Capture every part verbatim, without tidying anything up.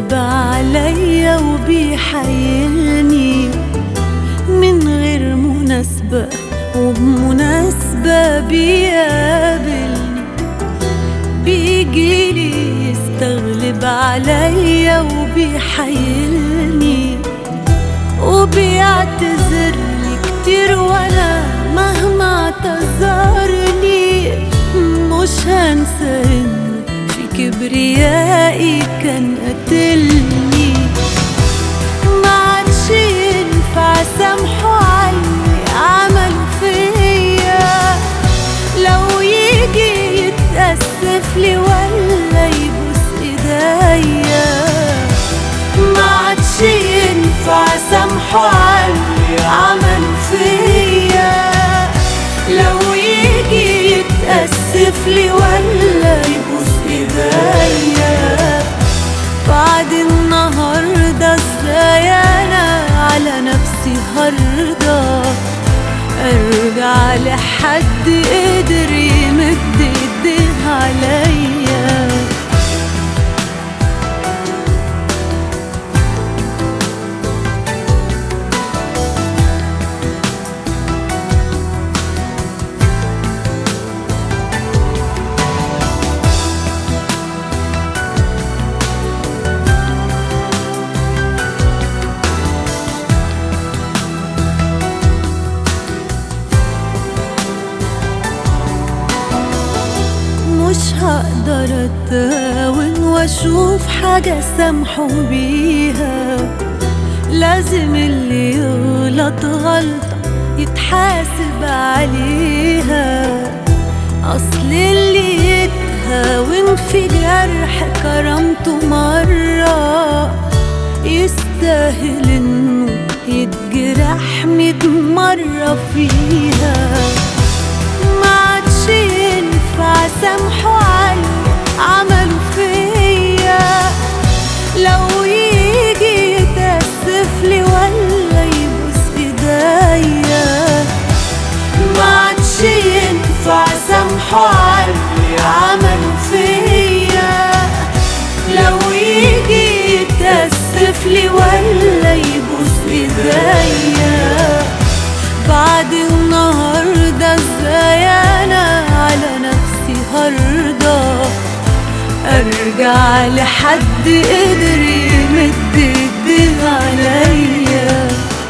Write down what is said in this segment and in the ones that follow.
يستغلب عليا وبيحايلني من غير مناسبة، وبمناسبة بيقابلني. بيجيلي يستغلب عليا وبيحايلني وبيعتذرلي كتير، وانا مهما اعتذرلي مش هنسى انه في كبريائي كان قتلني. ما عادش ينفع سامحه عاللي عمله فيا، لو يجي يتأسف لي ولا يبوس ايديا. ما عادش ينفع سامحه عاللي عمله فيا، لو يجي يتأسف لي ولا يبوس ايديا. بعد النهارده ازاي انا على نفسي هرضى ارجع لحد قدر يمد ايديه عليا؟ مش هقدر اتهاون واشوف حاجة سامحه بيها، لازم اللي يغلط غلطة يتحاسب عليها. اصل اللي يتهاون في جرح كرامته مرة يستاهل انه يتجرح ميت مرة فيها. ما عادش ينفع سامحه عاللي عمله فيا، لو يجي يتأسف لي ولا يبوس ايديا. ما عادش ينفع سامحه عاللي عمله فيا، لو يجي يتأسف لي ولا يبوس ايديا. بعد النهارده ازاي انا على نفسي هرضى ارجع لحد قدر يمد ايديه عليا؟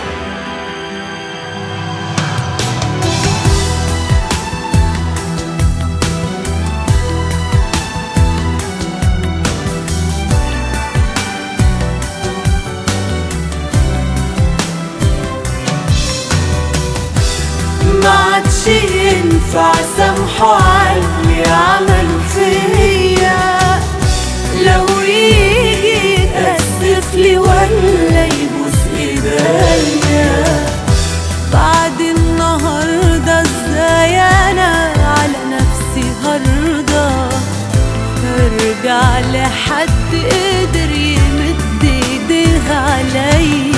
ما عادش ينفع سامحه عاللي عمله فيا، لو يجي يتأسف لي ولا يبوس ايديا. بعد النهارده ازاي انا على نفسي هرضى ارجع لحد قدر يمد ايديه عليا؟